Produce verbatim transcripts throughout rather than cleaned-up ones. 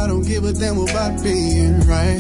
I don't give a damn about being right.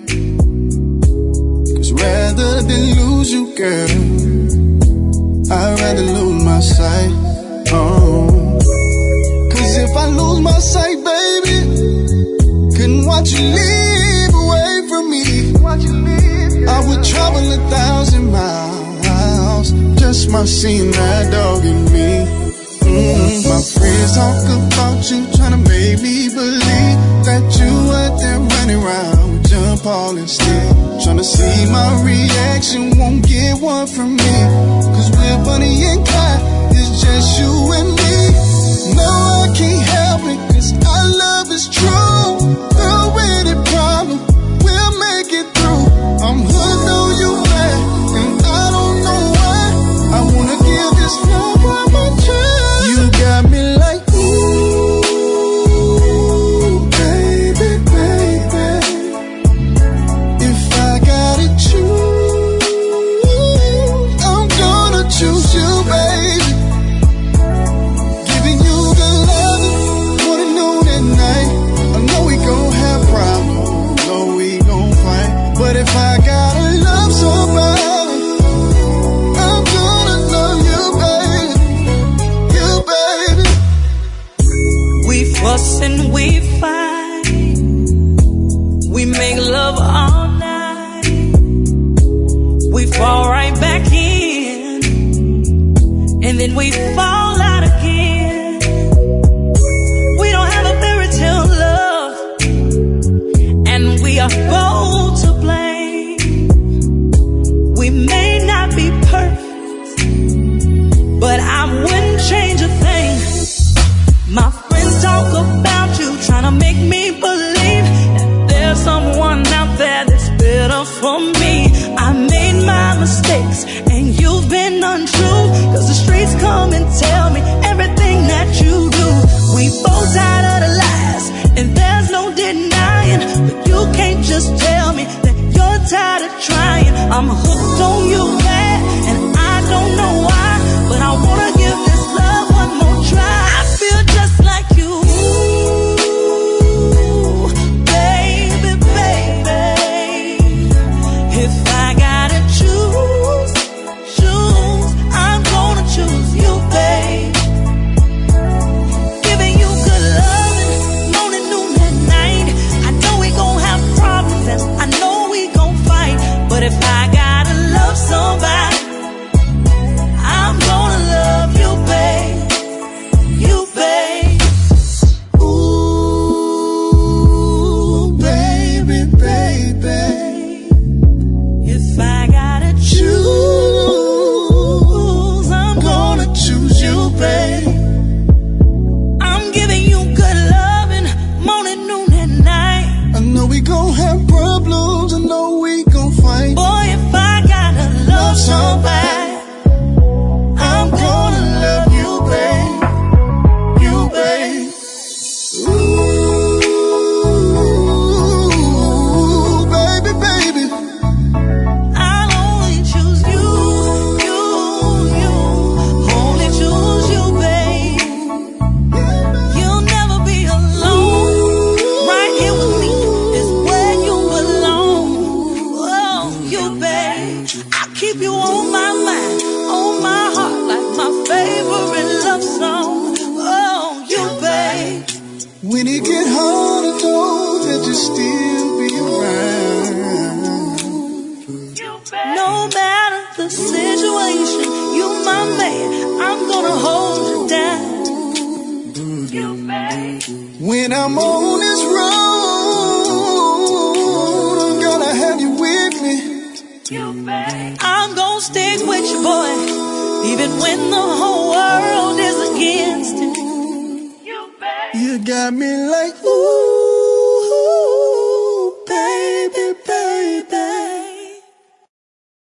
Cause rather than lose you, girl, I'd rather lose my sight. Oh, cause if I lose my sight, baby, couldn't watch you leave away from me. I would travel a thousand miles, just my seeing that dog in me. Mm, my friends talk about you, tryna make me believe that you out there running around with John Paul instead. Tryna see my reaction, won't get one from me. Cause we're Bonnie and Clyde, it's just you and me. No, I can't help it, cause our love is true. Through any problem, we'll make it through. I'm hooked on you, man, and I don't know why. I wanna give this love one more try. You got me like, ooh, baby, baby. If I gotta choose, I'm gonna choose you, baby. Giving you the love, morning, noon, and night. I know we gon' have problems, know we gon' fight. But if I gotta love somebody, I'm gonna love you, baby. You, baby. We fuss and we fight, we make love all night, we fall right back in, and then we fall out again. We don't have a fairy tale love, and we are both to blame. We may not be perfect, but I wouldn't change a thing. My friends talk about you, trying to make me believe that there's someone out there that's better for me. I made my mistakes and you've been untrue, cause the streets come and tell me everything that you do. We both tired of the lies and there's no denying, but you can't just tell me that you're tired of trying. I'm hooked on you, man, and I don't know why, but I wanna give this love one more try. I feel just like you, baby, baby. If I gotta choose, choose, I'm gonna choose you, babe. Giving you good loving, morning, noon, and night. I know we gon' have problems and I know we gon' fight, but if I gotta love somebody, I'm gonna love you, babe. You, babe. Ooh, baby, baby. If I gotta choose, I'm Gonna choose you, babe. I'm giving you good loving, morning, noon, and night. I know we gon' have problems, I know we gon' fight. Boy, if I gotta love somebody, I'm gonna love you, babe. You, babe. Ooh, baby, baby. I'll only choose you, you, you. Only choose you, babe. You'll never be alone. Right here with me is where you belong. Oh, you, babe. I'll keep you on my mind, on my heart, like my favorite love song. Oh, you, babe. When it get hard, I know that you still be around. No matter the situation, you my man, I'm gonna hold you down. You, babe. When I'm on this road, I'm gonna have you with me. You, babe. I'm gonna stick with you, boy, even when the whole world is against it. You, babe. You got me like, ooh.